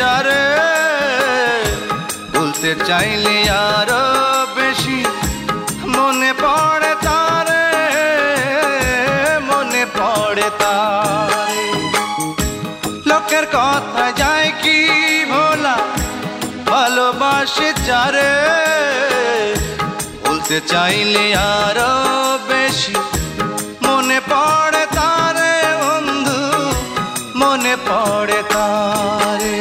যারে ভুলতে চাইলে আরো বেশি মনে পড়ে তারে, মনে পড়ে তারে। লোকের কথা যায় কি ভোলা, ভালোবাসে যারে ভুলতে চাইলে আরো বেশি মনে পড়ে তারে বন্ধু, মনে পড়ে তারে।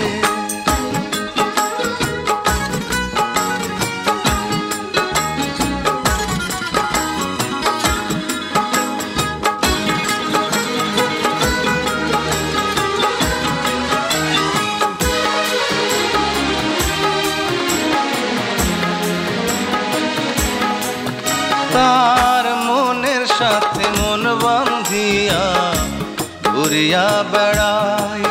তার মনের সাথে মন বাঁধিয়া ঘুরিয়া বেড়াই,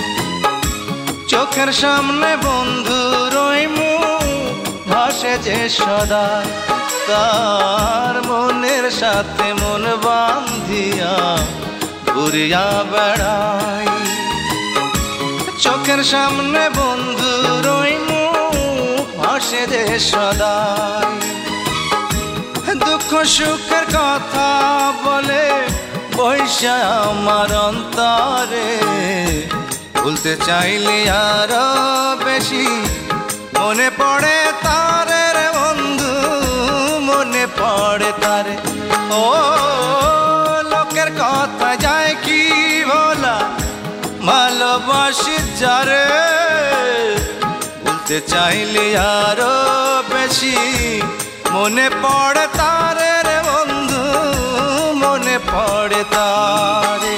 চোখের সামনে বন্ধুর ওই মুখ ভাসে যে সদাই। তার মনের সাথে মন বাঁধিয়া ঘুরিয়া বেড়াই, চোখের সামনে বন্ধুর ওই মুখ ভাসে যে সদাই। দুঃখ সুখের কথা বলে বৈশা আমার অন্তরে, ভুলতে চাইলে আরো বেশি মনে পড়ে তারে রে বন্ধু, মনে পড়ে তারে। ও লোকের কথা যায় কি বলা, ভালোবাসি যারে ভুলতে চাইলে আরো বেশি মনে পড়ে তারে রে বন্ধু, মনে পড়ে তারে।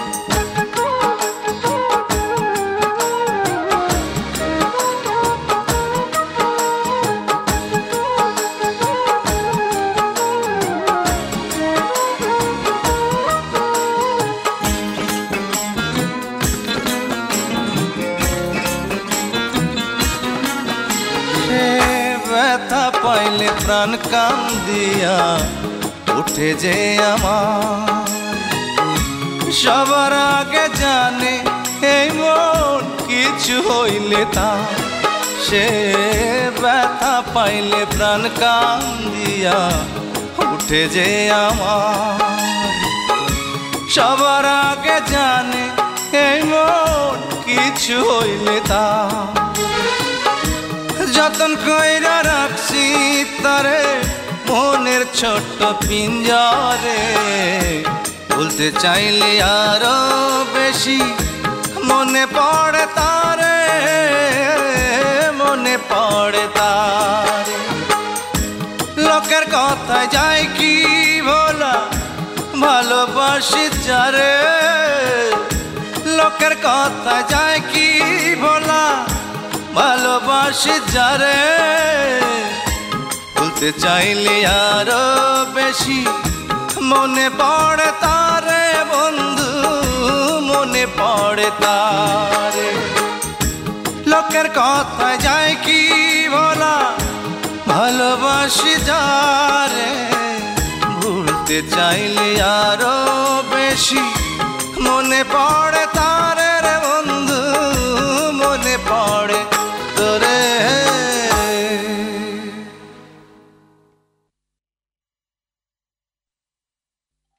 ব্যথা পাইলে প্রাণ কান্দিয়া উঠে যে আমার, সবার আগে জানে এই মন কিছু হইলে তা। সে ব্যথা পাইলে প্রাণ কান্দিয়া উঠে যে আমার, সবার আগে জানে এই মন কিছু হইলে তা। যতন কইরা রাখছি তারে মনের ছোট্ট পিঞ্জরে, ভুলতে চাইলে আরো বেশি মনে পড়ে তারে, মনে পড়ে তারে। লোকের কথা যায় কি ভোলা, ভালোবাসি যারে লোকের কথা যায় কি ভোলা, ভালোবাসি যারে ভুলতে চাইলে আরো বেশি মনে পড়ে তারে বন্ধু, মনে পড়ে তারে। লোকের কথা যায় কি বলা, ভালোবাসি যারে ভুলতে চাইলে আরো বেশি মনে পড়ে